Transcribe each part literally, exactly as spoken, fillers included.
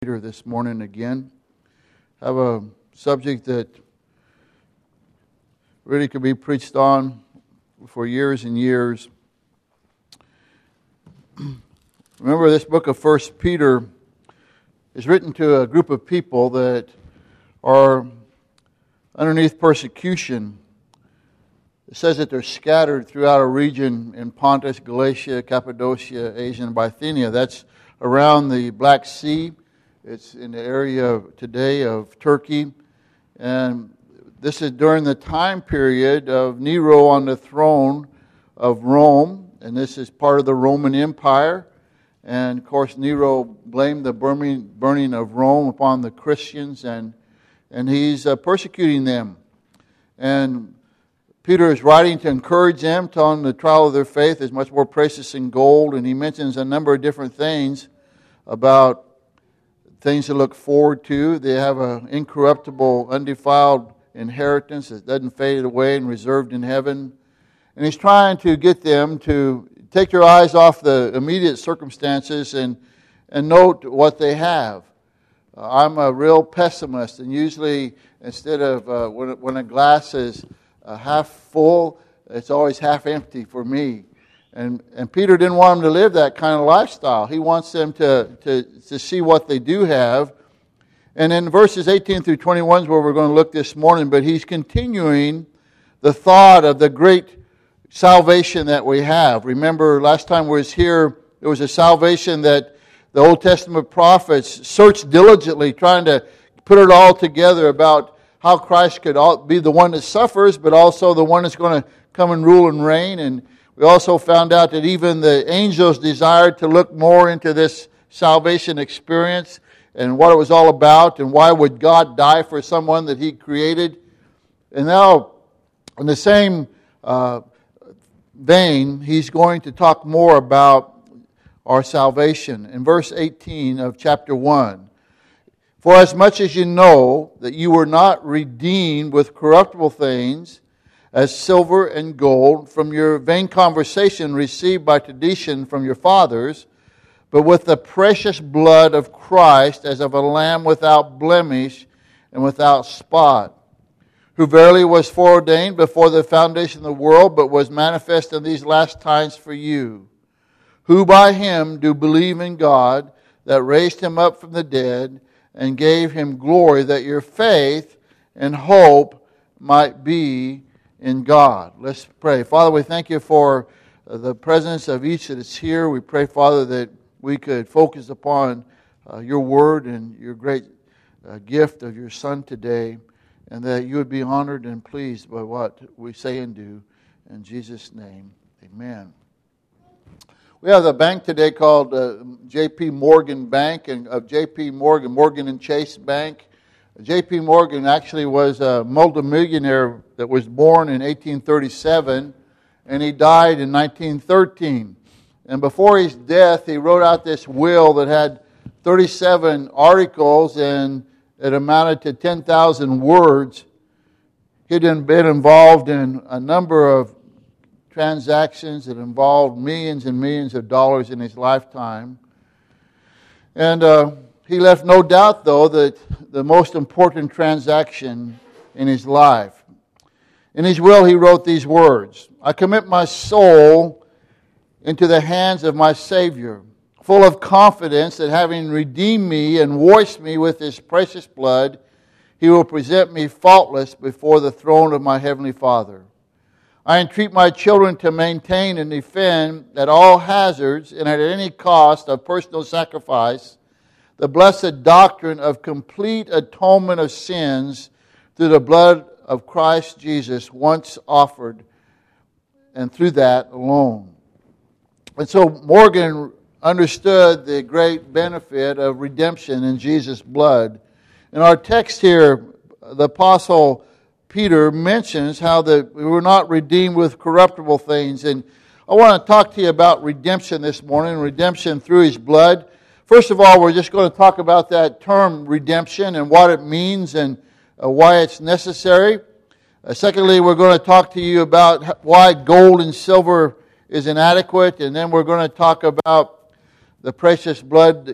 Peter this morning again. I have a subject that really could be preached on for years and years. Remember, this book of First Peter is written to a group of people that are underneath persecution. It says that they're scattered throughout a region in Pontus, Galatia, Cappadocia, Asia, and Bithynia. That's around the Black Sea. It's in the area today of Turkey. And this is during the time period of Nero on the throne of Rome. And this is part of the Roman Empire. And of course, Nero blamed the burning, burning of Rome upon the Christians. And, and he's uh, persecuting them. And Peter is writing to encourage them, telling them the trial of their faith is much more precious than gold. And he mentions a number of different things about things to look forward to. They have an incorruptible, undefiled inheritance that doesn't fade away and reserved in heaven. And he's trying to get them to take their eyes off the immediate circumstances and, and note what they have. Uh, I'm a real pessimist, and usually instead of uh, when, when a glass is uh, half full, it's always half empty for me. And and Peter didn't want them to live that kind of lifestyle. He wants them to, to, to see what they do have. And in verses eighteen through twenty-one is where we're going to look this morning. But he's continuing the thought of the great salvation that we have. Remember, last time we was here, there was a salvation that the Old Testament prophets searched diligently, trying to put it all together about how Christ could be the one that suffers, but also the one that's going to come and rule and reign. And we also found out that even the angels desired to look more into this salvation experience and what it was all about and why would God die for someone that He created. And now, in the same uh, vein, he's going to talk more about our salvation. In verse eighteen of chapter one, "For as much as you know that you were not redeemed with corruptible things, as silver and gold, from your vain conversation received by tradition from your fathers, but with the precious blood of Christ, as of a lamb without blemish and without spot, who verily was foreordained before the foundation of the world, but was manifest in these last times for you, who by Him do believe in God, that raised Him up from the dead, and gave Him glory, that your faith and hope might be in God." Let's pray. Father, we thank You for the presence of each that is here. We pray, Father, that we could focus upon uh, Your Word and Your great uh, gift of Your Son today, and that You would be honored and pleased by what we say and do. In Jesus' name, amen. We have a bank today called uh, J P Morgan Bank, and of J P Morgan, Morgan and Chase Bank. J P Morgan actually was a multimillionaire that was born in eighteen thirty-seven, and he died in nineteen thirteen. And before his death, he wrote out this will that had thirty-seven articles, and it amounted to ten thousand words. He'd been involved in a number of transactions that involved millions and millions of dollars in his lifetime. And uh, he left no doubt, though, that the most important transaction in his life. In his will, he wrote these words: "I commit my soul into the hands of my Savior, full of confidence that having redeemed me and washed me with His precious blood, He will present me faultless before the throne of my Heavenly Father. I entreat my children to maintain and defend at all hazards and at any cost of personal sacrifice the blessed doctrine of complete atonement of sins through the blood of Christ Jesus once offered, and through that alone." And so Morgan understood the great benefit of redemption in Jesus' blood. In our text here, the Apostle Peter mentions how that we were not redeemed with corruptible things. And I want to talk to you about redemption this morning, redemption through His blood. First of all, we're just going to talk about that term redemption and what it means and uh, why it's necessary. Uh, secondly, we're going to talk to you about why gold and silver is inadequate. And then we're going to talk about the precious blood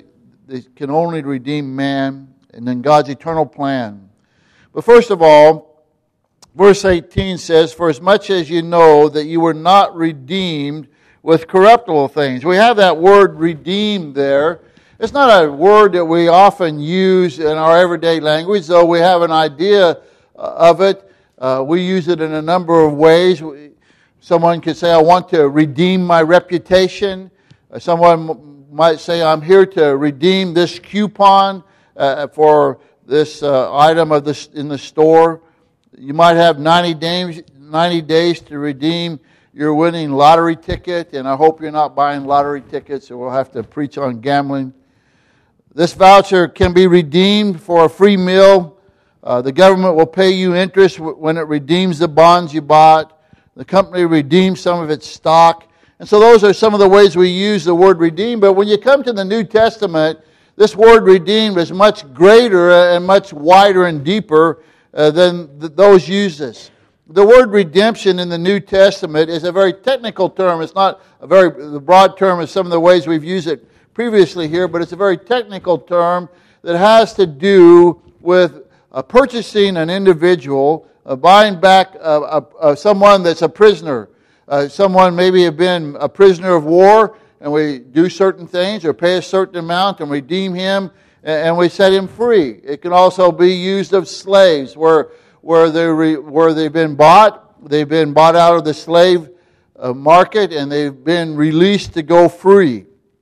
that can only redeem man, and then God's eternal plan. But first of all, verse eighteen says, "For as much as you know that you were not redeemed with corruptible things." We have that word redeemed there. It's not a word that we often use in our everyday language, though we have an idea of it. Uh, we use it in a number of ways. Someone could say, "I want to redeem my reputation." Someone might say, "I'm here to redeem this coupon uh, for this uh, item of this in the store." You might have ninety days, ninety days to redeem your winning lottery ticket, and I hope you're not buying lottery tickets, or we'll have to preach on gambling. This voucher can be redeemed for a free meal. Uh, the government will pay you interest when it redeems the bonds you bought. The company redeems some of its stock. And so those are some of the ways we use the word redeem. But when you come to the New Testament, this word redeemed is much greater and much wider and deeper uh, than th- those uses. The word redemption in the New Testament is a very technical term. It's not a very broad term as some of the ways we've used it previously here, but it's a very technical term that has to do with uh, purchasing an individual, uh, buying back uh, uh, uh, someone that's a prisoner. Uh, someone maybe have been a prisoner of war, and we do certain things or pay a certain amount and redeem him, and, and we set him free. It can also be used of slaves, where where they re, where they've been bought, they've been bought out of the slave uh, market, and they've been released to go free.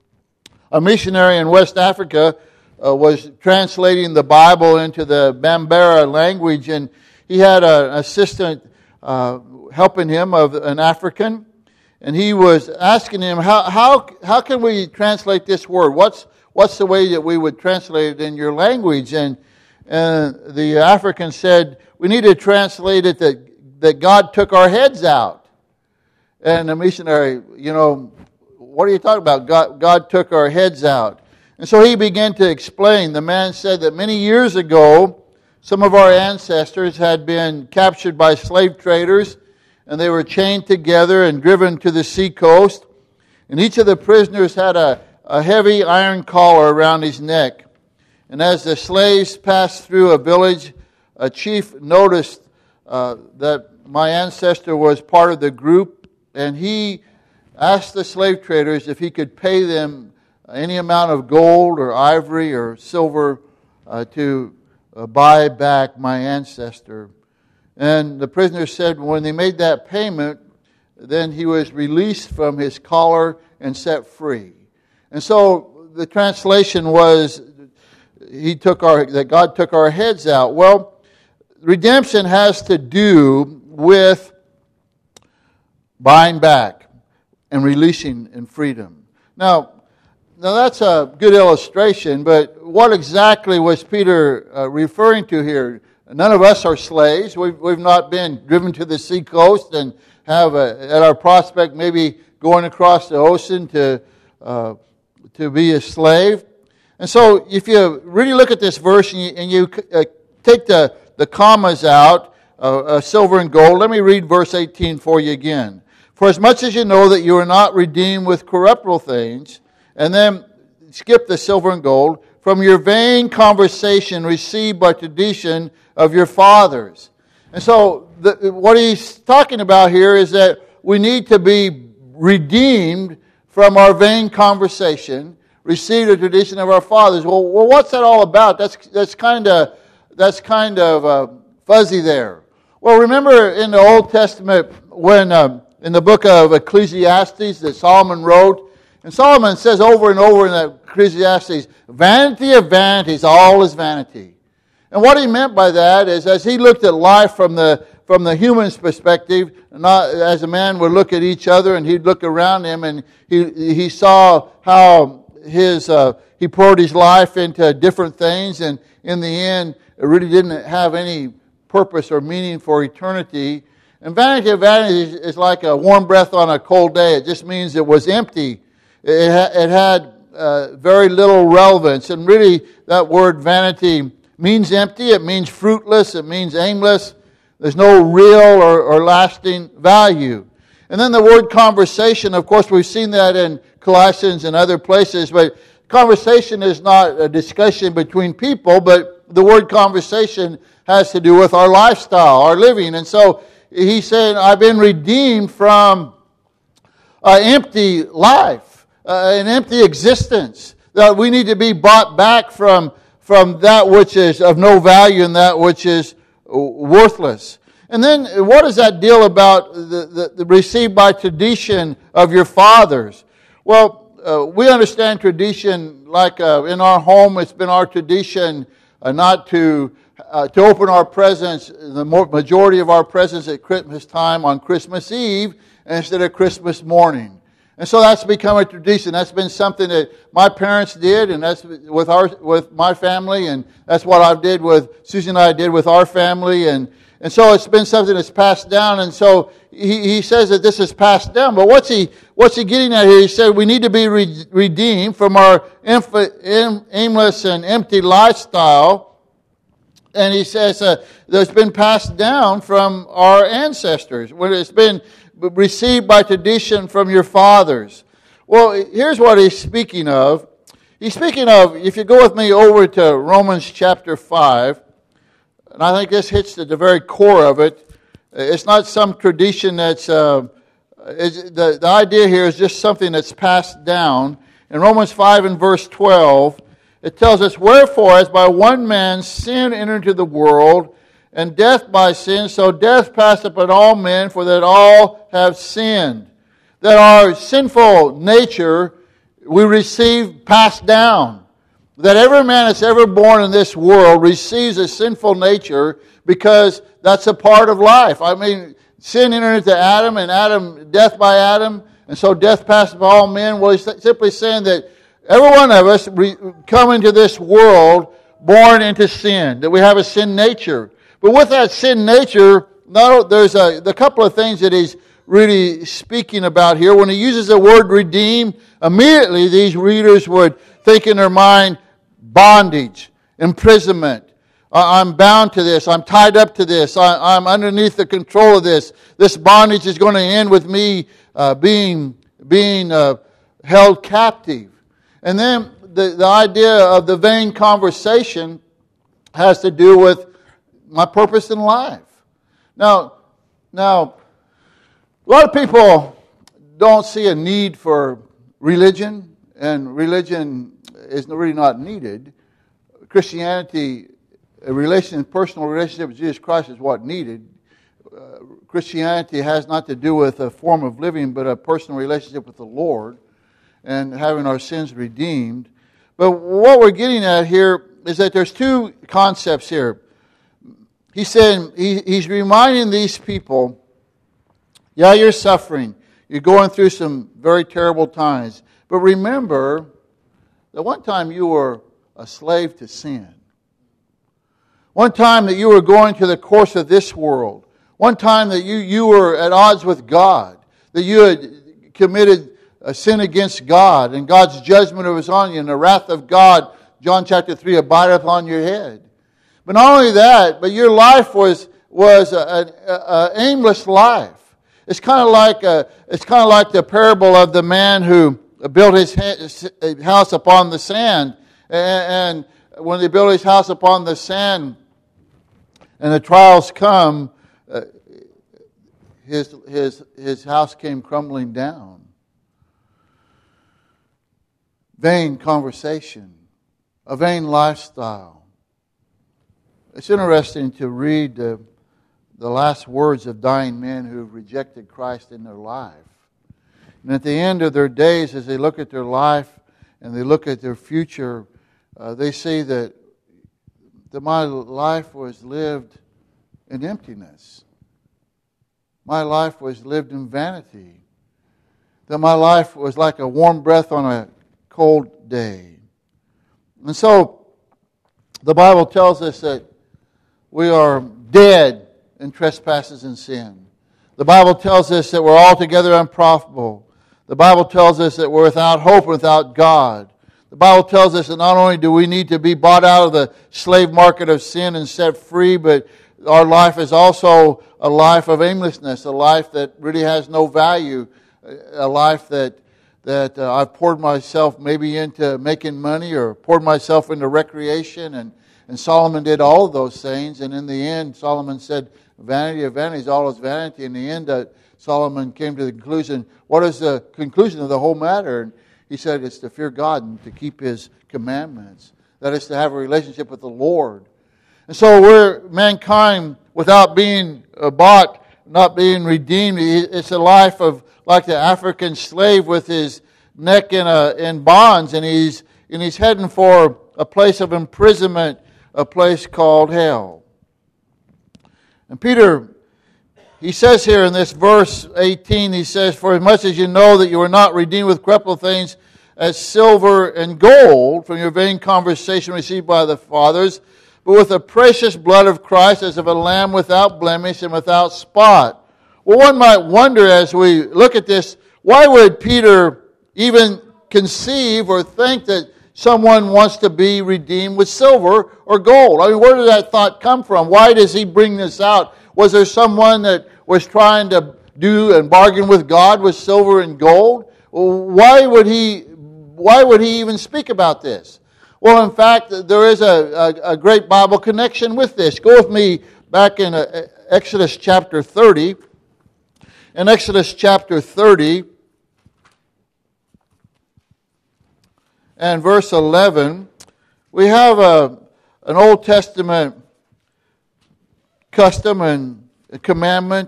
A missionary in West Africa uh, was translating the Bible into the Bambara language, and he had an assistant uh, helping him of an African, and he was asking him, how how how can we translate this word? What's what's the way that we would translate it in your language? And and the African said, "We need to translate it that that God took our heads out." And the missionary, you know, "What are you talking about? God, God took our heads out." And so he began to explain. The man said that many years ago, some of our ancestors had been captured by slave traders, and they were chained together and driven to the seacoast. And each of the prisoners had a, a heavy iron collar around his neck. And as the slaves passed through a village, a chief noticed uh, that my ancestor was part of the group, and he asked the slave traders if he could pay them any amount of gold or ivory or silver uh, to uh, buy back my ancestor. And the prisoner said when they made that payment, then he was released from his collar and set free. And so the translation was, he took our that God took our heads out. Well, redemption has to do with buying back and releasing in freedom. Now, now that's a good illustration, but what exactly was Peter uh, referring to here? None of us are slaves. We've, we've not been driven to the seacoast and have a, at our prospect maybe going across the ocean to uh, to be a slave. And so if you really look at this verse and you, and you uh, take the, the commas out, uh, uh, silver and gold, let me read verse eighteen for you again. "For as much as you know that you are not redeemed with corruptible things," and then skip the silver and gold, "from your vain conversation received by tradition of your fathers." And so the, what he's talking about here is that we need to be redeemed from our vain conversation, received the tradition of our fathers. Well, well what's that all about? That's that's kind of that's kind of uh, fuzzy there. Well, remember in the Old Testament when uh, in the book of Ecclesiastes that Solomon wrote, and Solomon says over and over in the Ecclesiastes, "Vanity of vanities, all is vanity." And what he meant by that is, as he looked at life from the from the human's perspective, not as a man would look at each other, and he'd look around him, and he he saw how his uh, he poured his life into different things, and in the end, it really didn't have any purpose or meaning for eternity. And vanity of vanities is like a warm breath on a cold day. It just means it was empty. It, ha- it had uh, very little relevance, and really, that word vanity means empty, it means fruitless, it means aimless. There's no real or, or lasting value. And then the word conversation, of course, we've seen that in Colossians and other places, but conversation is not a discussion between people, but the word conversation has to do with our lifestyle, our living. And so he said, I've been redeemed from an empty life, uh, an empty existence. That we need to be bought back from, from that which is of no value and that which is worthless. And then what is that deal about the, the, the received by tradition of your fathers? Well, uh, we understand tradition like uh, in our home, it's been our tradition uh, not to uh, to open our presents, the majority of our presents at Christmas time on Christmas Eve instead of Christmas morning. And so that's become a tradition. That's been something that my parents did, and that's with our with my family, and that's what I did with Susie and I did with our family, and and so it's been something that's passed down. And so he, he says that this is passed down. But what's he what's he getting at here? He said we need to be re- redeemed from our inf- aim, aimless and empty lifestyle. And he says uh, that's been passed down from our ancestors. When it's been received by tradition from your fathers. Well, here's what he's speaking of. He's speaking of, if you go with me over to Romans chapter five, and I think this hits at the very core of it. It's not some tradition that's, uh, the, the idea here is just something that's passed down. In Romans five and verse twelve, it tells us, wherefore, as by one man sin entered into the world, and death by sin, so death passed upon all men, for that all have sinned. That our sinful nature we receive passed down. That every man that's ever born in this world receives a sinful nature because that's a part of life. I mean, sin entered into Adam, and Adam, death by Adam, and so death passed upon all men. Well, he's simply saying that every one of us re- come into this world born into sin, that we have a sin nature. But with that sin nature, not, there's a, a couple of things that he's really speaking about here. When he uses the word redeem, immediately these readers would think in their mind, bondage, imprisonment. I'm bound to this. I'm tied up to this. I, I'm underneath the control of this. This bondage is going to end with me uh, being, being uh, held captive. And then the, the idea of the vain conversation has to do with my purpose in life. Now, now, a lot of people don't see a need for religion, and religion is really not needed. Christianity, a relation, personal relationship with Jesus Christ is what needed. Uh, Christianity has not to do with a form of living, but a personal relationship with the Lord and having our sins redeemed. But what we're getting at here is that there's two concepts here. He's saying, he, he's reminding these people, yeah, you're suffering. You're going through some very terrible times. But remember that one time you were a slave to sin. One time that you were going to the course of this world. One time that you, you were at odds with God. That you had committed a sin against God. And God's judgment was on you. And the wrath of God, John chapter three, abideth on your head. But not only that, but your life was was an aimless life. It's kind of like a, it's kind of like the parable of the man who built his house upon the sand, and when he built his house upon the sand, and the trials come, uh, his his his house came crumbling down. Vain conversation, a vain lifestyle. It's interesting to read the, the last words of dying men who have rejected Christ in their life. And at the end of their days, as they look at their life and they look at their future, uh, they see that, that my life was lived in emptiness. My life was lived in vanity. That my life was like a warm breath on a cold day. And so, the Bible tells us that we are dead in trespasses and sin. The Bible tells us that we're altogether unprofitable. The Bible tells us that we're without hope and without God. The Bible tells us that not only do we need to be bought out of the slave market of sin and set free, but our life is also a life of aimlessness, a life that really has no value, a life that that uh, I've poured myself maybe into making money or poured myself into recreation. And, and Solomon did all of those things. And in the end, Solomon said, vanity of vanities, all is vanity. In the end, uh, Solomon came to the conclusion, what is the conclusion of the whole matter? And he said it's to fear God and to keep His commandments. That is to have a relationship with the Lord. And so we're mankind without being bought, not being redeemed. It's a life of like the African slave with his neck in a, in bonds, and he's and he's heading for a place of imprisonment, a place called hell. And Peter, he says here in this verse eighteen, he says, "For as much as you know that you are not redeemed with corruptible things as silver and gold from your vain conversation received by the fathers, but with the precious blood of Christ as of a lamb without blemish and without spot." Well, one might wonder as we look at this, why would Peter even conceive or think that someone wants to be redeemed with silver or gold? I mean, where did that thought come from? Why does he bring this out? Was there someone that was trying to do and bargain with God with silver and gold? Why would he, why would he even speak about this? Well, in fact, there is a, a, a great Bible connection with this. Go with me back in uh, Exodus chapter thirty. In Exodus chapter thirty and verse eleven, we have a, an Old Testament custom and a commandment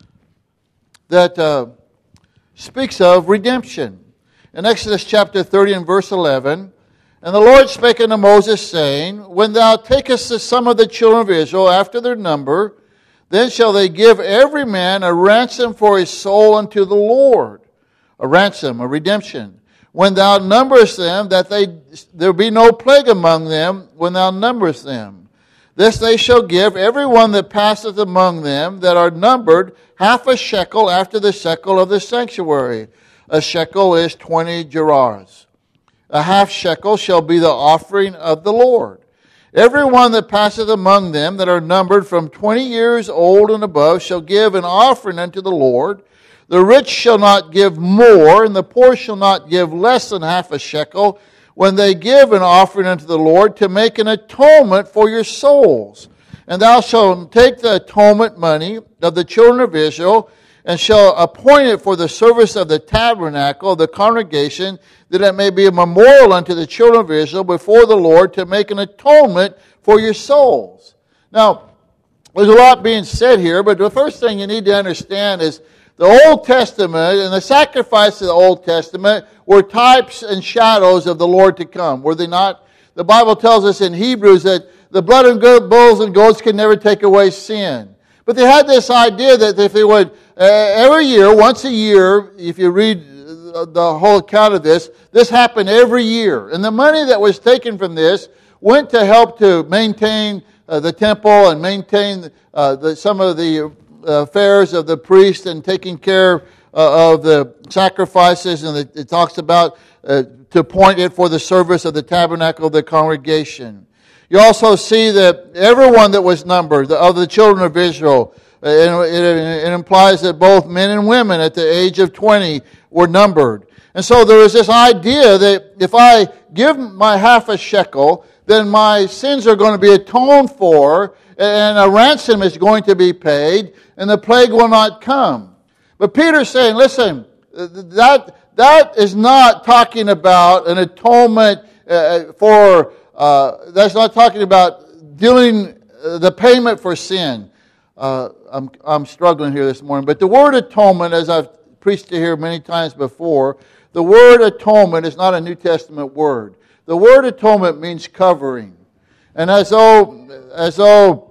that uh, speaks of redemption. In Exodus chapter thirty and verse eleven, "And the Lord spake unto Moses, saying, When thou takest the sum of the children of Israel after their number, then shall they give every man a ransom for his soul unto the Lord." A ransom, a redemption. "When thou numberest them, that they there be no plague among them when thou numberest them. This they shall give every one that passeth among them that are numbered half a shekel after the shekel of the sanctuary." A shekel is twenty gerahs. "A half shekel shall be the offering of the Lord. Every one that passeth among them that are numbered from twenty years old and above shall give an offering unto the Lord. The rich shall not give more, and the poor shall not give less than half a shekel, when they give an offering unto the Lord, to make an atonement for your souls. And thou shalt take the atonement money of the children of Israel, and shall appoint it for the service of the tabernacle of the congregation, that it may be a memorial unto the children of Israel before the Lord, to make an atonement for your souls." Now, there's a lot being said here, but the first thing you need to understand is the Old Testament and the sacrifices of the Old Testament were types and shadows of the Lord to come, were they not? The Bible tells us in Hebrews that the blood of bulls and goats can never take away sin. But they had this idea that if they would, uh, every year, once a year, if you read the whole account of this, this happened every year. And the money that was taken from this went to help to maintain uh, the temple and maintain uh, the, some of the affairs of the priest and taking care uh, of the sacrifices. And it, it talks about uh, to point it for the service of the tabernacle of the congregation. You also see that everyone that was numbered, of the children of Israel, it, it, it implies that both men and women at the age of twenty were numbered. And so there is this idea that if I give my half a shekel, then my sins are going to be atoned for, and a ransom is going to be paid, and the plague will not come. But Peter's saying, listen, that that is not talking about an atonement uh, for, uh, that's not talking about dealing uh, the payment for sin. Uh, I'm, I'm struggling here this morning. But the word atonement, as I've preached it here many times before, the word atonement is not a New Testament word. The word atonement means covering. And as though, as though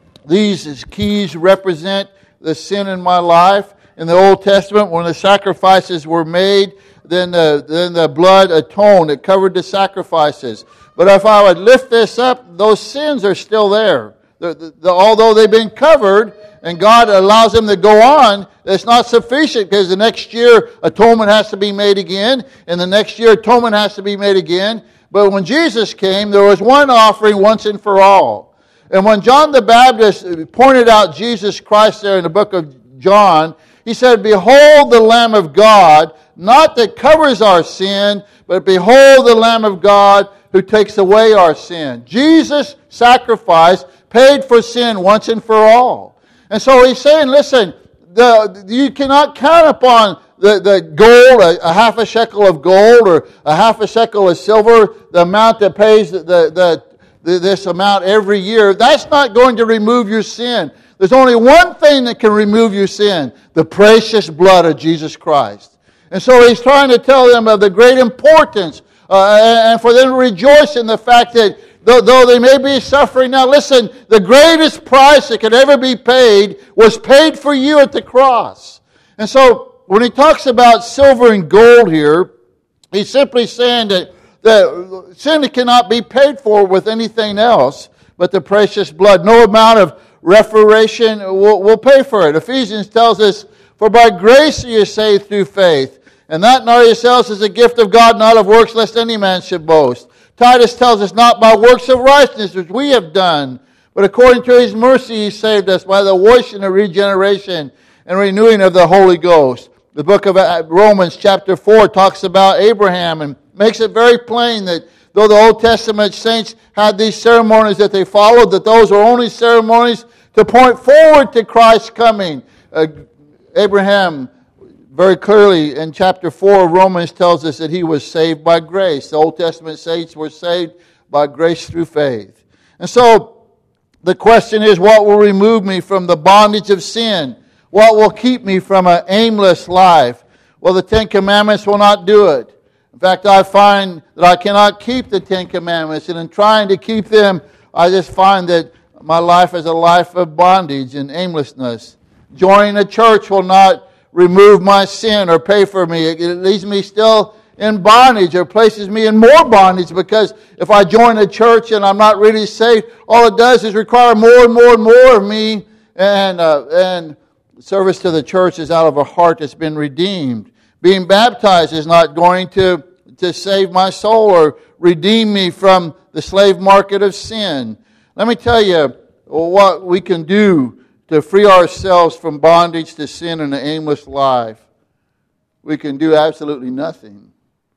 these keys represent the sin in my life, in the Old Testament, when the sacrifices were made, then the, then the blood atoned. It covered the sacrifices. But if I would lift this up, those sins are still there. The, the, the, although they've been covered, and God allows them to go on, it's not sufficient, because the next year atonement has to be made again, and the next year atonement has to be made again. But when Jesus came, there was one offering once and for all. And when John the Baptist pointed out Jesus Christ there in the book of John, He said, behold the Lamb of God, not that covers our sin, but behold the Lamb of God who takes away our sin. Jesus' sacrifice paid for sin once and for all. And so he's saying, listen, the, you cannot count upon the, the gold, a, a half a shekel of gold or a half a shekel of silver, the amount that pays the, the, the, this amount every year. That's not going to remove your sin. There's only one thing that can remove your sin, the precious blood of Jesus Christ. And so he's trying to tell them of the great importance uh, and for them to rejoice in the fact that though, though they may be suffering now, listen, the greatest price that could ever be paid was paid for you at the cross. And so when he talks about silver and gold here, he's simply saying that, that sin cannot be paid for with anything else but the precious blood. No amount of reparation will, will pay for it. Ephesians tells us, for by grace you are saved through faith, and that not yourselves is a gift of God, not of works, lest any man should boast. Titus tells us, not by works of righteousness which we have done, but according to His mercy He saved us by the washing of regeneration and renewing of the Holy Ghost. The book of Romans chapter four talks about Abraham and makes it very plain that though the Old Testament saints had these ceremonies that they followed, that those are only ceremonies to point forward to Christ's coming. Uh, Abraham very clearly in chapter four of Romans tells us that he was saved by grace. The Old Testament saints were saved by grace through faith. And so the question is, what will remove me from the bondage of sin? What will keep me from an aimless life? Well, the Ten Commandments will not do it. In fact, I find that I cannot keep the Ten Commandments, and in trying to keep them, I just find that my life is a life of bondage and aimlessness. Joining a church will not remove my sin or pay for me. It leaves me still in bondage or places me in more bondage, because if I join a church and I'm not really saved, all it does is require more and more and more of me, and uh, and service to the church is out of a heart that's been redeemed. Being baptized is not going to, to save my soul or redeem me from the slave market of sin. Let me tell you what we can do to free ourselves from bondage to sin and an aimless life. We can do absolutely nothing.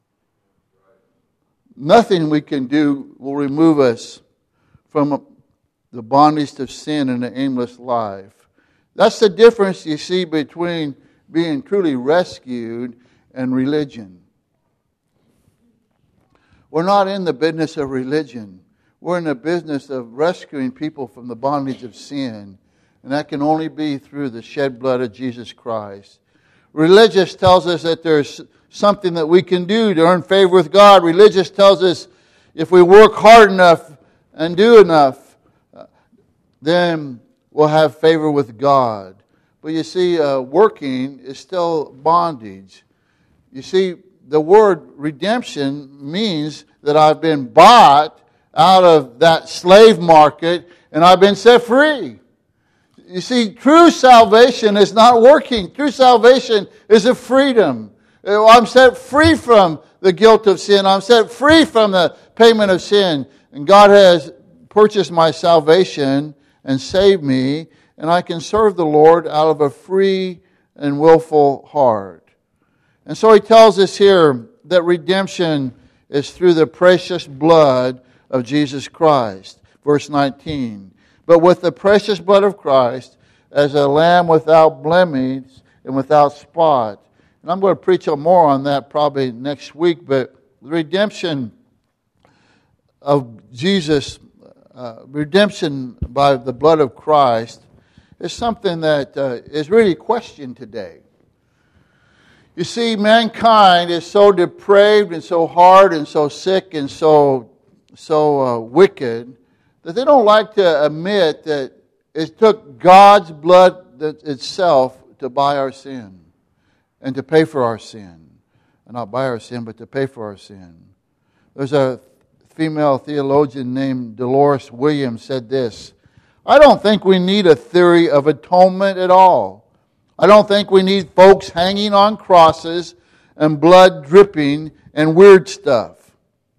Nothing we can do will remove us from the bondage to sin and an aimless life. That's the difference, you see, between being truly rescued and religion. We're not in the business of religion. We're in the business of rescuing people from the bondage of sin. And that can only be through the shed blood of Jesus Christ. Religious tells us that there's something that we can do to earn favor with God. Religious tells us if we work hard enough and do enough, then we'll have favor with God. But you see, uh, working is still bondage. You see, the word redemption means that I've been bought out of that slave market and I've been set free. You see, true salvation is not working. True salvation is a freedom. I'm set free from the guilt of sin. I'm set free from the payment of sin. And God has purchased my salvation and saved me, and I can serve the Lord out of a free and willful heart. And so He tells us here that redemption is through the precious blood of Jesus Christ. Verse nineteen. But with the precious blood of Christ, as a lamb without blemish and without spot. And I'm going to preach more on that probably next week, but the redemption of Jesus, uh, redemption by the blood of Christ, is something that uh, is really questioned today. You see, mankind is so depraved and so hard and so sick and so, so uh, wicked that they don't like to admit that it took God's blood itself to buy our sin and to pay for our sin. And not buy our sin, but to pay for our sin. There's a female theologian named Dolores Williams said this: I don't think we need a theory of atonement at all. I don't think we need folks hanging on crosses and blood dripping and weird stuff.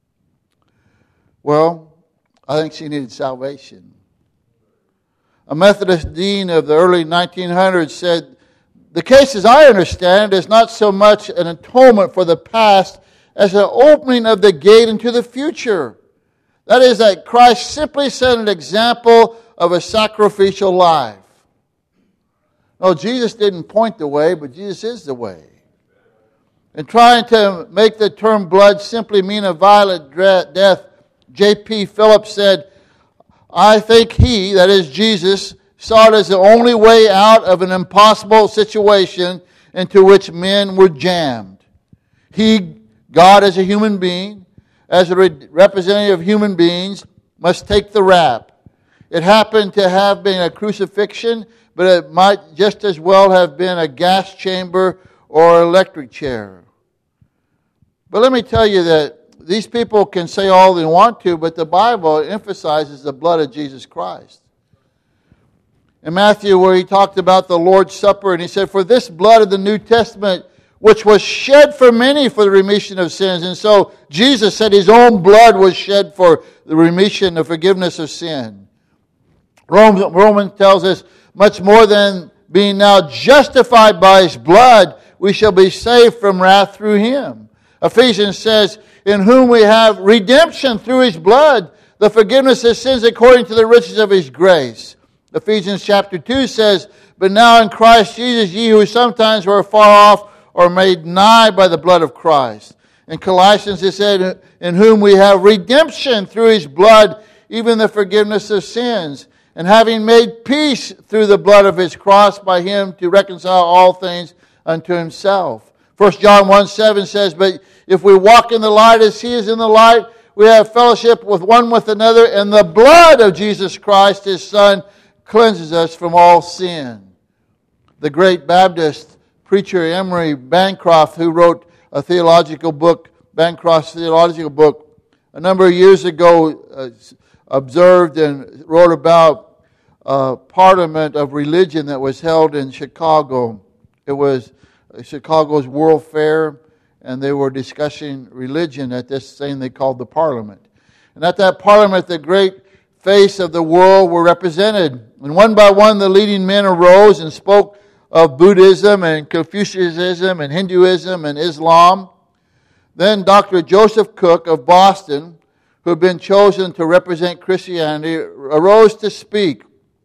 Well, I think she needed salvation. A Methodist dean of the early nineteen hundreds said the case, as I understand it, is not so much an atonement for the past as an opening of the gate into the future. That is, that Christ simply set an example of a sacrificial life. No, Jesus didn't point the way, but Jesus is the way. And trying to make the term blood simply mean a violent death, J P Phillips said, I think he, that is Jesus, saw it as the only way out of an impossible situation into which men were jammed. He, God as a human being, as a representative of human beings, must take the rap. It happened to have been a crucifixion, but it might just as well have been a gas chamber or electric chair. But let me tell you that these people can say all they want to, but the Bible emphasizes the blood of Jesus Christ. In Matthew, where he talked about the Lord's Supper, and he said, for this blood of the New Testament, which was shed for many for the remission of sins. And so Jesus said his own blood was shed for the remission, the forgiveness of sin. Romans tells us, much more than being now justified by his blood, we shall be saved from wrath through him. Ephesians says, in whom we have redemption through his blood, the forgiveness of sins according to the riches of his grace. Ephesians chapter two says, but now in Christ Jesus, ye who sometimes were far off are made nigh by the blood of Christ. In Colossians it said, in whom we have redemption through his blood, even the forgiveness of sins. And having made peace through the blood of his cross by him to reconcile all things unto himself. First John one seven says, but if we walk in the light as he is in the light, we have fellowship with one with another, and the blood of Jesus Christ, his Son, cleanses us from all sin. The great Baptist preacher Emery Bancroft, who wrote a theological book, Bancroft's theological book, a number of years ago uh, observed and wrote about a parliament of religion that was held in Chicago. It was Chicago's World Fair, and they were discussing religion at this thing they called the Parliament. And at that Parliament, the great face of the world were represented. And one by one, the leading men arose and spoke of Buddhism and Confucianism and Hinduism and Islam. Then Doctor Joseph Cook of Boston, who had been chosen to represent Christianity, arose to speak.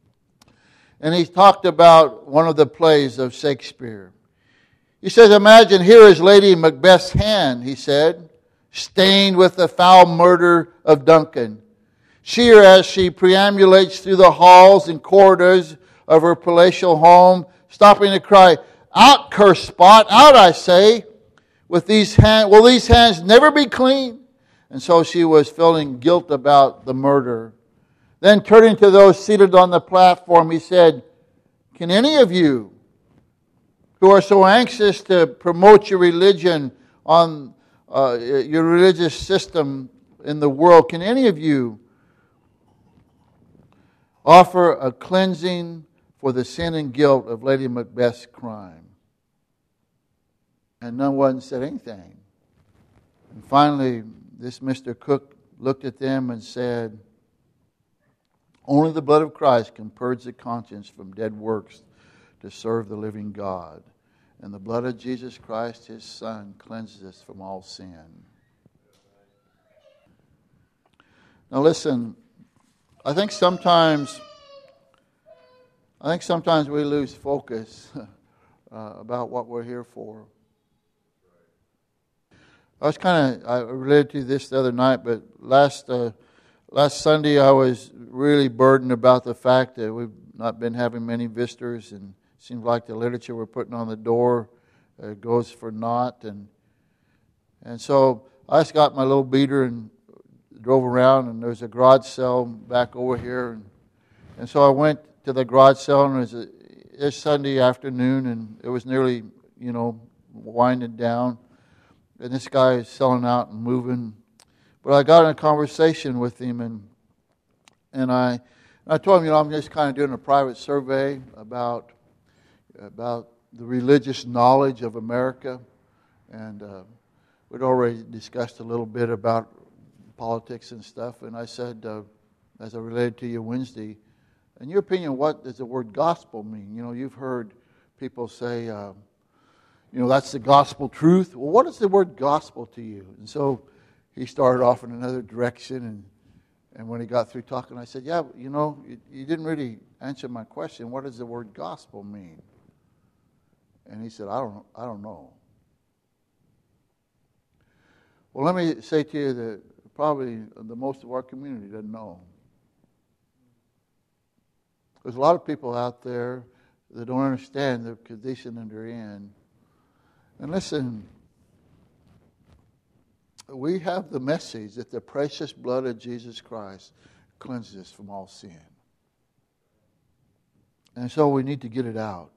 And he talked about one of the plays of Shakespeare. He says, imagine here is Lady Macbeth's hand, he said, stained with the foul murder of Duncan. See her as she perambulates through the halls and corridors of her palatial home, stopping to cry, out, cursed spot, out, I say. With these hands, will these hands never be clean? And so she was feeling guilt about the murder. Then turning to those seated on the platform, he said, can any of you who are so anxious to promote your religion on uh, your religious system in the world, can any of you offer a cleansing for the sin and guilt of Lady Macbeth's crime? And no one said anything. And finally, this Mister Cook looked at them and said, only the blood of Christ can purge the conscience from dead works to serve the living God. And the blood of Jesus Christ, his Son, cleanses us from all sin. Now listen, I think sometimes, I think sometimes we lose focus uh, about what we're here for. I was kind of, I related to this the other night, but last uh, last Sunday I was really burdened about the fact that we've not been having many visitors, and it seems like the literature we're putting on the door uh, goes for naught. And and so I just got my little beater and drove around, and there's a garage sale back over here. And, and so I went to the garage sale, and it was a, it's Sunday afternoon, and it was nearly, you know, winding down. And this guy is selling out and moving. But I got in a conversation with him, and and I I told him, you know, I'm just kind of doing a private survey about about the religious knowledge of America. And uh, we'd already discussed a little bit about politics and stuff. And I said, uh, as I related to you Wednesday, in your opinion, what does the word gospel mean? You know, you've heard people say, uh, you know, that's the gospel truth. Well, what is the word gospel to you? And so he started off in another direction, and and when he got through talking, I said, yeah, you know, you, you didn't really answer my question. What does the word gospel mean? And he said, I don't, I don't know. Well, let me say to you that probably the most of our community doesn't know. There's a lot of people out there that don't understand the condition that they're in. And listen, we have the message that the precious blood of Jesus Christ cleanses us from all sin. And so we need to get it out.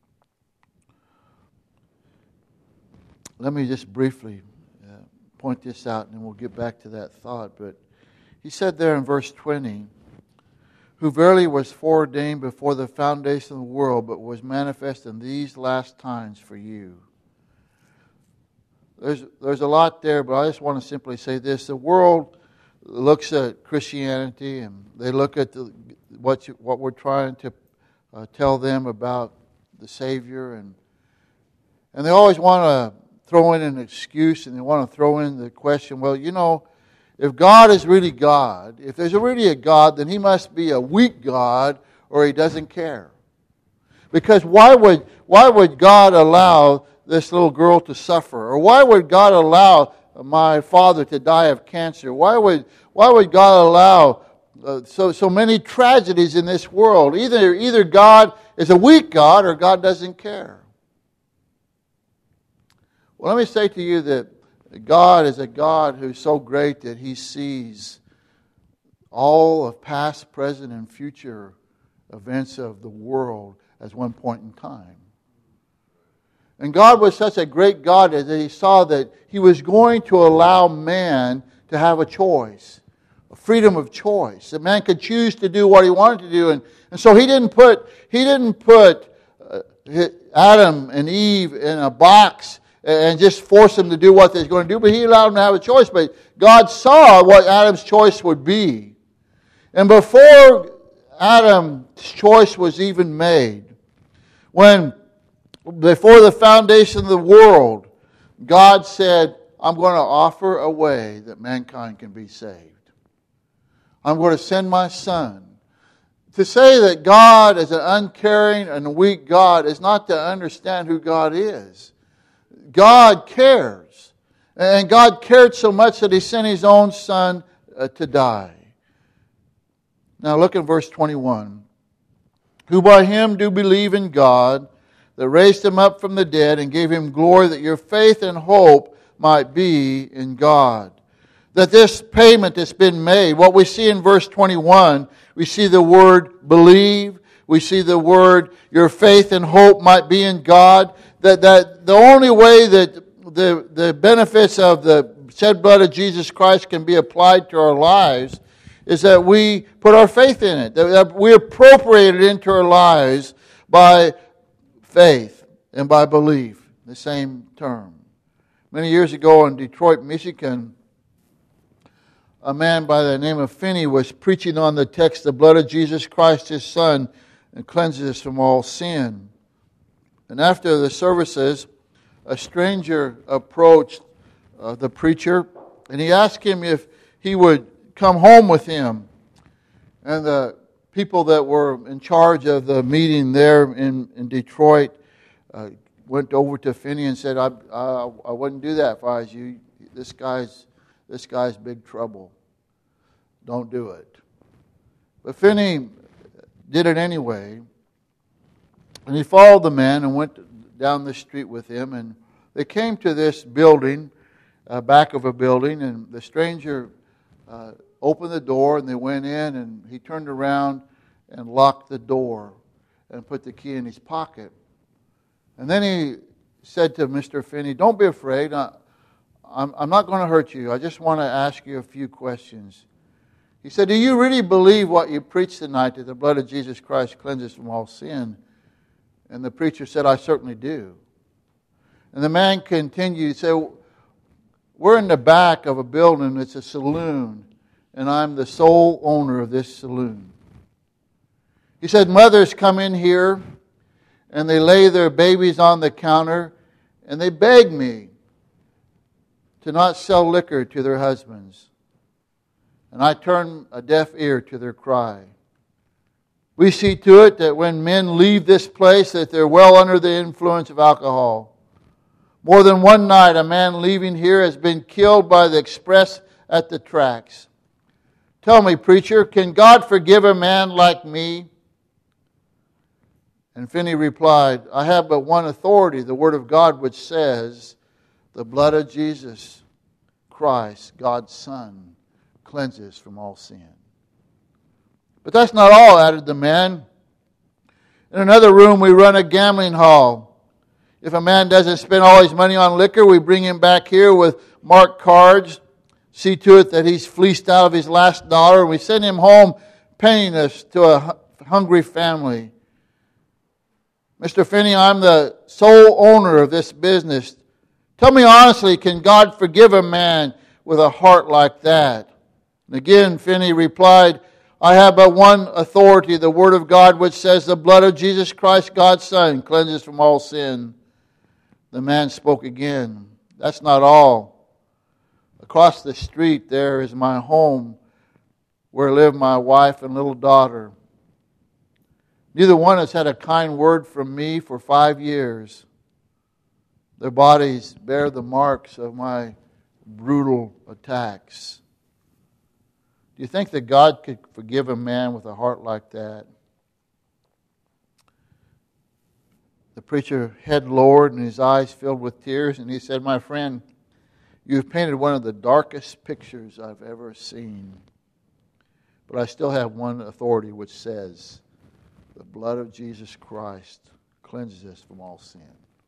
Let me just briefly uh, point this out, and then we'll get back to that thought. But he said there in verse twenty, who verily was foreordained before the foundation of the world, but was manifest in these last times for you. There's there's a lot there, but I just want to simply say this. The world looks at Christianity, and they look at the, what you, what we're trying to uh, tell them about the Savior, and and they always want to throw in an excuse, and they want to throw in the question, well, you know, if God is really God, if there's really a God, then He must be a weak God, or He doesn't care. Because why would why would God allow this little girl to suffer? Or why would God allow my father to die of cancer? Why would why would God allow uh, so so many tragedies in this world? Either either God is a weak God, or God doesn't care. Well, let me say to you that God is a God who's so great that He sees all of past, present, and future events of the world as one point in time. And God was such a great God that He saw that He was going to allow man to have a choice, a freedom of choice. That man could choose to do what he wanted to do, and, and so He didn't put He didn't put uh, Adam and Eve in a box and just force them to do what they're going to do, but He allowed them to have a choice. But God saw what Adam's choice would be. And before Adam's choice was even made, when before the foundation of the world, God said, I'm going to offer a way that mankind can be saved. I'm going to send my Son. To say that God is an uncaring and weak God is not to understand who God is. God cares. And God cared so much that He sent His own Son uh, to die. Now look at verse twenty-one. Who by Him do believe in God, that raised Him up from the dead and gave Him glory, that your faith and hope might be in God. That this payment that's been made, what we see in verse twenty-one, we see the word believe, we see the word your faith and hope might be in God. That, that the only way that the, the benefits of the shed blood of Jesus Christ can be applied to our lives is that we put our faith in it. That we appropriate it into our lives by faith and by belief. The same term. Many years ago in Detroit, Michigan, a man by the name of Finney was preaching on the text, the blood of Jesus Christ, His Son, and cleanses us from all sin. And after the services, a stranger approached uh, the preacher, and he asked him if he would come home with him. And the people that were in charge of the meeting there in, in Detroit uh, went over to Finney and said, I, I, I wouldn't do that if I was you. This guy's, this guy's big trouble. Don't do it. But Finney did it anyway. And he followed the man and went down the street with him. And they came to this building, uh, back of a building, and the stranger uh, opened the door, and they went in, and he turned around and locked the door and put the key in his pocket. And then he said to Mister Finney, don't be afraid. I, I'm, I'm not going to hurt you. I just want to ask you a few questions. He said, do you really believe what you preached tonight, that the blood of Jesus Christ cleanses from all sin? And the preacher said, I certainly do. And the man continued, he said, we're in the back of a building, it's a saloon, and I'm the sole owner of this saloon. He said, mothers come in here, and they lay their babies on the counter, and they beg me to not sell liquor to their husbands. And I turn a deaf ear to their cry. We see to it that when men leave this place, that they're well under the influence of alcohol. More than one night, a man leaving here has been killed by the express at the tracks. Tell me, preacher, can God forgive a man like me? And Finney replied, I have but one authority, the Word of God, which says, the blood of Jesus Christ, God's Son, cleanses from all sin. But that's not all, added the man. In another room, we run a gambling hall. If a man doesn't spend all his money on liquor, we bring him back here with marked cards, see to it that he's fleeced out of his last dollar, and we send him home penniless to a hungry family. Mister Finney, I'm the sole owner of this business. Tell me honestly, can God forgive a man with a heart like that? And again, Finney replied, I have but one authority, the Word of God, which says the blood of Jesus Christ, God's Son, cleanses from all sin. The man spoke again. That's not all. Across the street there is my home where live my wife and little daughter. Neither one has had a kind word from me for five years. Their bodies bear the marks of my brutal attacks. Do you think that God could forgive a man with a heart like that? The preacher head lowered and his eyes filled with tears, and he said, my friend, you've painted one of the darkest pictures I've ever seen. But I still have one authority which says, the blood of Jesus Christ cleanses us from all sin.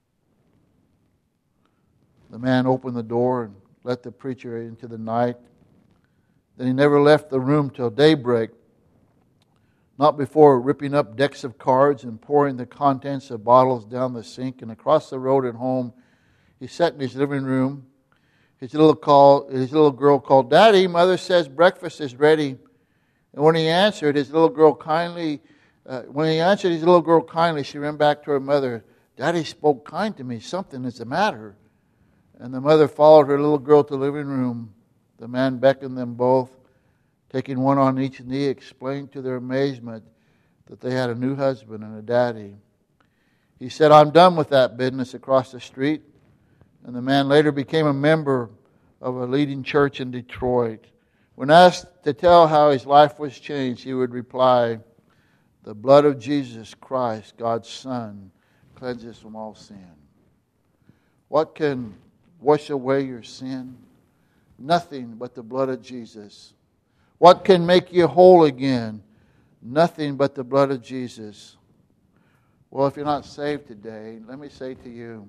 The man opened the door and let the preacher into the night. Then he never left the room till daybreak, not before ripping up decks of cards and pouring the contents of bottles down the sink. And across the road at home, he sat in his living room. His little, call, his little girl called, Daddy, Mother says breakfast is ready. And when he answered, his little girl kindly, uh, when he answered his little girl kindly, she ran back to her mother. Daddy spoke kind to me. Something is the matter. And the mother followed her little girl to the living room. The man beckoned them both, taking one on each knee, explained to their amazement that they had a new husband and a daddy. He said, I'm done with that business across the street. And the man later became a member of a leading church in Detroit. When asked to tell how his life was changed, he would reply, the blood of Jesus Christ, God's Son, cleanses from all sin. What can wash away your sin? Nothing but the blood of Jesus. What can make you whole again? Nothing but the blood of Jesus. Well, if you're not saved today, let me say to you,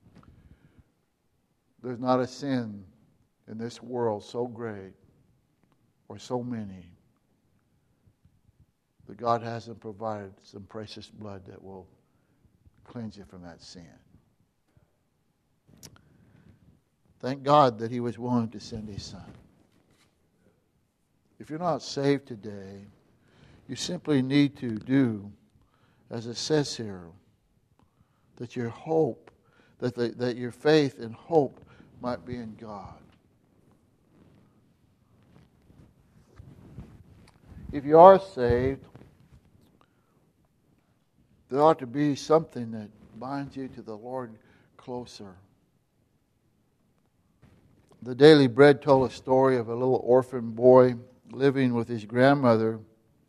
there's not a sin in this world so great or so many that God hasn't provided some precious blood that will cleanse you from that sin. Thank God that He was willing to send His Son. If you're not saved today, you simply need to do, as it says here, that your hope, that, the, that your faith and hope might be in God. If you are saved, there ought to be something that binds you to the Lord closer. The Daily Bread told a story of a little orphan boy living with his grandmother.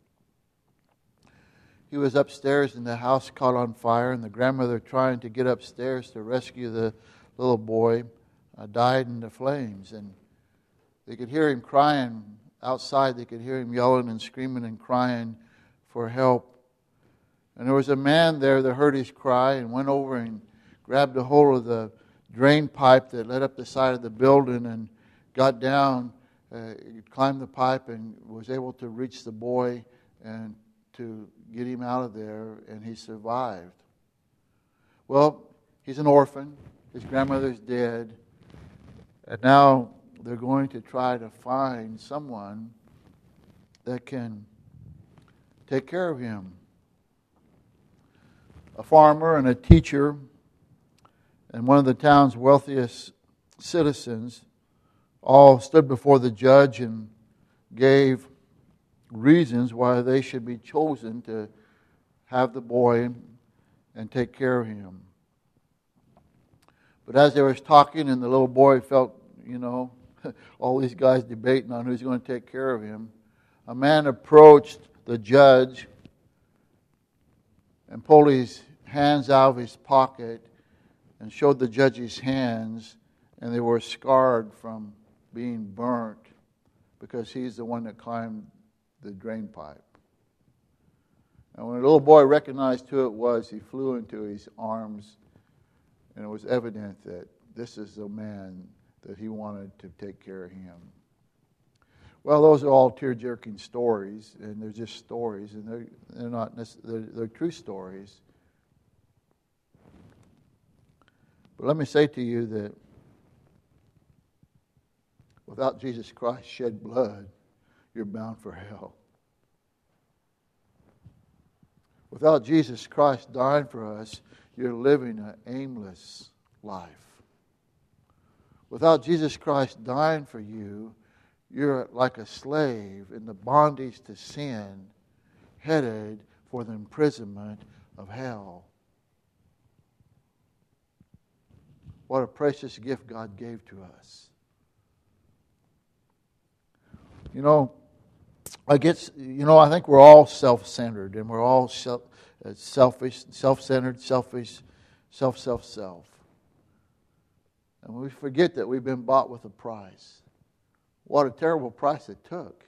He was upstairs and the house caught on fire, and the grandmother, trying to get upstairs to rescue the little boy, uh, died in the flames. And they could hear him crying outside. They could hear him yelling and screaming and crying for help. And there was a man there that heard his cry and went over and grabbed a hold of the drain pipe that led up the side of the building and got down, uh, climbed the pipe and was able to reach the boy and to get him out of there, and he survived. Well, he's an orphan. His grandmother's dead. And now they're going to try to find someone that can take care of him. a farmer and a teacher and one of the town's wealthiest citizens all stood before the judge and gave reasons why they should be chosen to have the boy and take care of him. But as they were talking and the little boy felt, you know, all these guys debating on who's going to take care of him, a man approached the judge and pulled his hands out of his pocket and showed the judge his hands, and they were scarred from being burnt because he's the one that climbed the drain pipe. And when the little boy recognized who it was, he flew into his arms, and it was evident that this is the man that he wanted to take care of him. Well, those are all tear-jerking stories, and they're just stories, and they're, they're not they're, they're true stories. But let me say to you that without Jesus Christ's shed blood, you're bound for hell. Without Jesus Christ dying for us, you're living an aimless life. Without Jesus Christ dying for you, you're like a slave in the bondage to sin, headed for the imprisonment of hell. What a precious gift God gave to us. You know, I get, you know, I think we're all self-centered, and we're all self, selfish, self-centered, selfish, self, self, self. And we forget that we've been bought with a price. What a terrible price it took.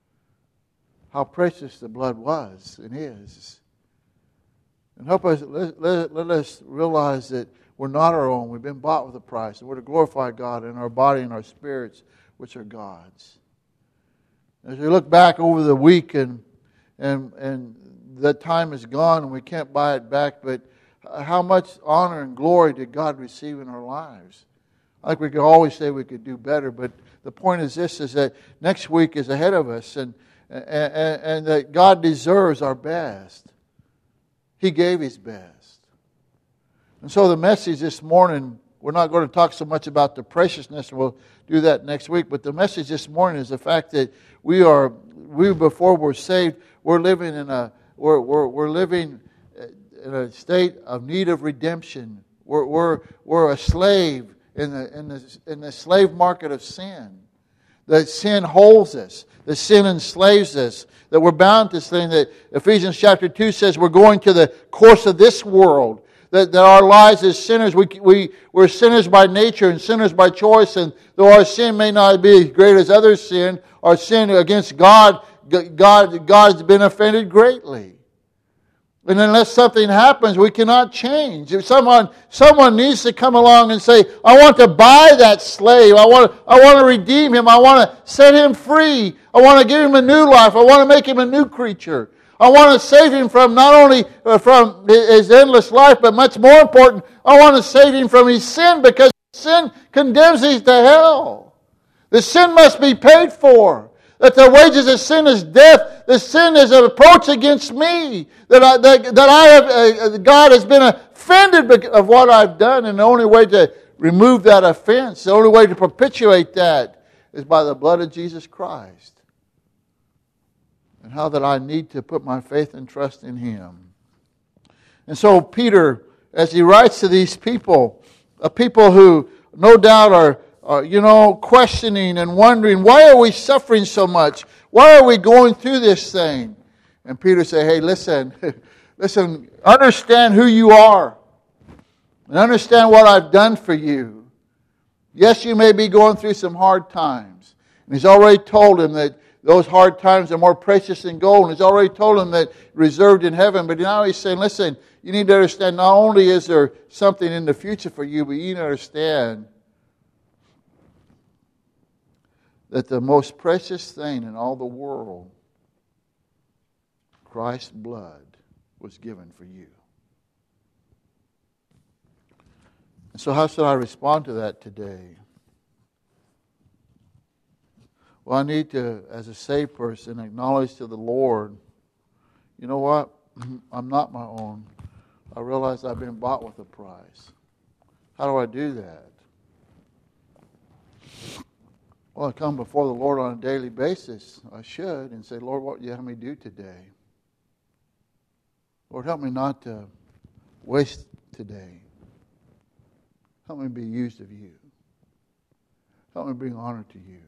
How precious the blood was and is. And help us, let, let, let us realize that we're not our own. We've been bought with a price. And we're to glorify God in our body and our spirits, which are God's. As we look back over the week and and and that time is gone and we can't buy it back, but how much honor and glory did God receive in our lives? I think we could always say we could do better, but the point is this, is that next week is ahead of us, and and, and that God deserves our best. He gave His best. And so the message this morning, we're not going to talk so much about the preciousness, we'll do that next week, but the message this morning is the fact that we are, we before we're saved, we're living in a, we're, we're, we're living in a state of need of redemption. We're, we're, we're a slave in the, in the, in the slave market of sin. That sin holds us. That sin enslaves us. That we're bound to sin. That Ephesians chapter two says we're going to the course of this world. That, that our lives as sinners, we, we, we're sinners by nature and sinners by choice. And though our sin may not be as great as others' sin, our sin against God, God, God's been offended greatly. And unless something happens, we cannot change. If someone, someone needs to come along and say, I want to buy that slave. I want to, I want to redeem him. I want to set him free. I want to give him a new life. I want to make him a new creature. I want to save him from not only from his endless life, but much more important, I want to save him from his sin, because sin condemns him to hell. The sin must be paid for. That the wages of sin is death. The sin is an approach against me. That I, that, that I have, uh, God has been offended of what I've done, and the only way to remove that offense, the only way to perpetuate that, is by the blood of Jesus Christ. And how that I need to put my faith and trust in Him. And so Peter, as he writes to these people, a people who no doubt are, are, you know, questioning and wondering, why are we suffering so much? Why are we going through this thing? And Peter said, hey, listen, listen, understand who you are. And understand what I've done for you. Yes, you may be going through some hard times. And he's already told him that those hard times are more precious than gold. And he's already told him that reserved in heaven. But now he's saying, listen, you need to understand, not only is there something in the future for you, but you need to understand that the most precious thing in all the world, Christ's blood, was given for you. And so how should I respond to that today? Well, I need to, as a saved person, acknowledge to the Lord, you know what? I'm not my own. I realize I've been bought with a price. How do I do that? Well, I come before the Lord on a daily basis. I should, and say, Lord, what do you have me do today? Lord, help me not to waste today. Help me be used of you. Help me bring honor to you.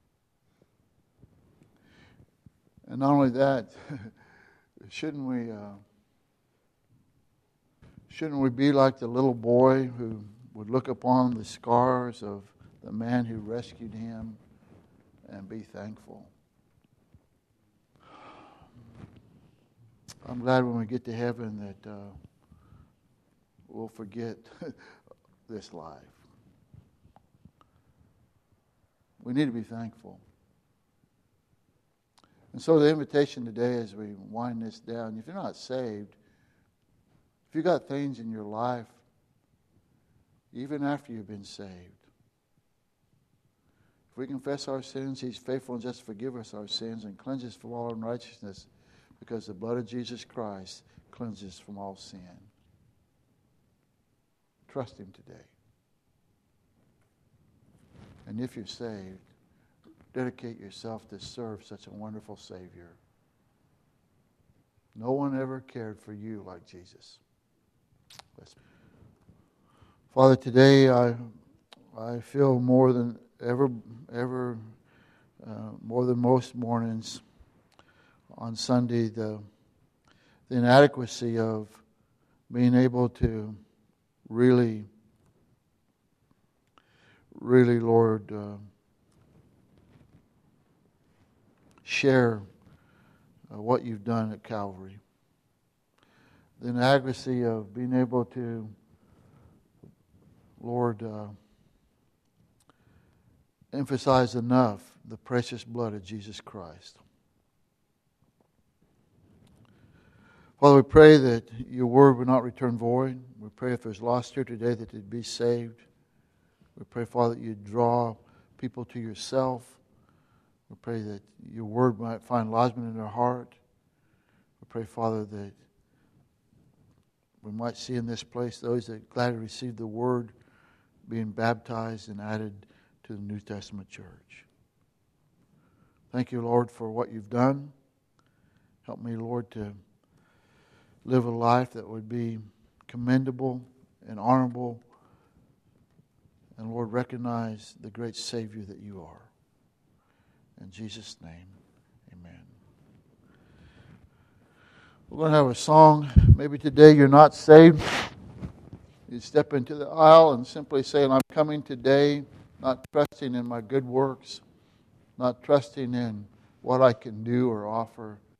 And not only that, shouldn't we uh, shouldn't we be like the little boy who would look upon the scars of the man who rescued him and be thankful? I'm glad when we get to heaven that uh, we'll forget this life. We need to be thankful. And so the invitation today as we wind this down, if you're not saved, if you've got things in your life, even after you've been saved, if we confess our sins, He's faithful and just to forgive us our sins and cleanse us from all unrighteousness, because the blood of Jesus Christ cleanses from all sin. Trust Him today. And if you're saved, dedicate yourself to serve such a wonderful Savior. No one ever cared for you like Jesus. Let's Father, today I I feel more than ever ever uh, more than most mornings on Sunday the the inadequacy of being able to really really Lord uh, share uh, what you've done at Calvary. The inadequacy of being able to, Lord, uh, emphasize enough the precious blood of Jesus Christ. Father, we pray that your word would not return void. We pray if there's lost here today that they'd be saved. We pray, Father, that you'd draw people to yourself. We pray that your word might find lodgment in their heart. We pray, Father, that we might see in this place those that gladly received the word being baptized and added to the New Testament church. Thank you, Lord, for what you've done. Help me, Lord, to live a life that would be commendable and honorable. And, Lord, recognize the great Savior that you are. In Jesus' name, amen. We're going to have a song. Maybe today you're not saved. You step into the aisle and simply say, I'm coming today, not trusting in my good works, not trusting in what I can do or offer,